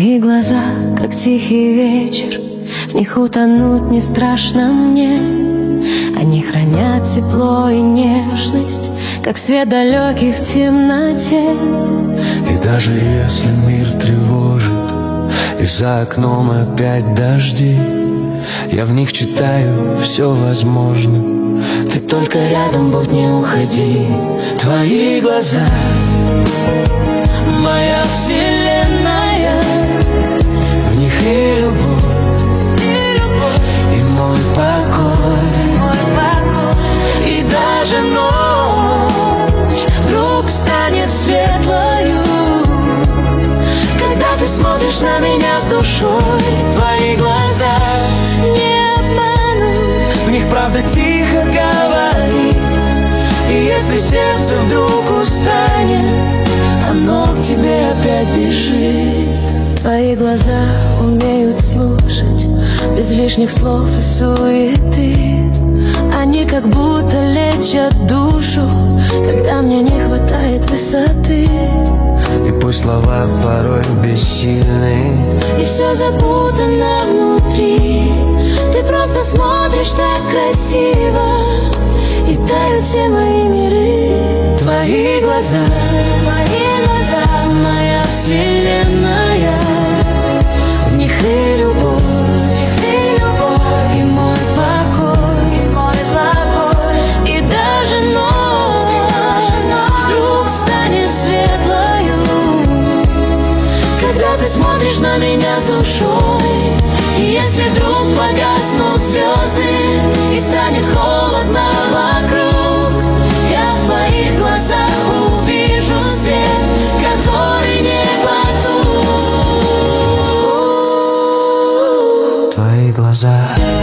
Твои глаза, как тихий вечер, в них утонуть не страшно мне. Они хранят тепло и нежность, как свет далекий в темноте. И даже если мир тревожит, и за окном опять дожди, я в них читаю все возможно. Ты только рядом будь, не уходи. Твои глаза — моя вселенная, в них и любовь, и мой покой. И даже ночь вдруг станет светлою, когда ты смотришь на меня с душой. Твои глаза не обманут, в них правда тихо говорит. И если сердце вдруг устанет, оно к тебе опять бежит. Твои глаза умеют слушать без лишних слов и суеты. Они как будто лечат душу, когда мне не хватает высоты. И пусть слова порой бессильны, и все запутано внутри, ты просто смотришь так красиво, и тают все мои миры. Твои глаза — моя вселенная, в них и любовь, и мой покой, и даже ночь вдруг станет светлою, когда ты смотришь на меня с душой. И если вдруг погаснут звезды и станет холодно вокруг, я в твоих глазах увижу свет, который не потух. твои глаза.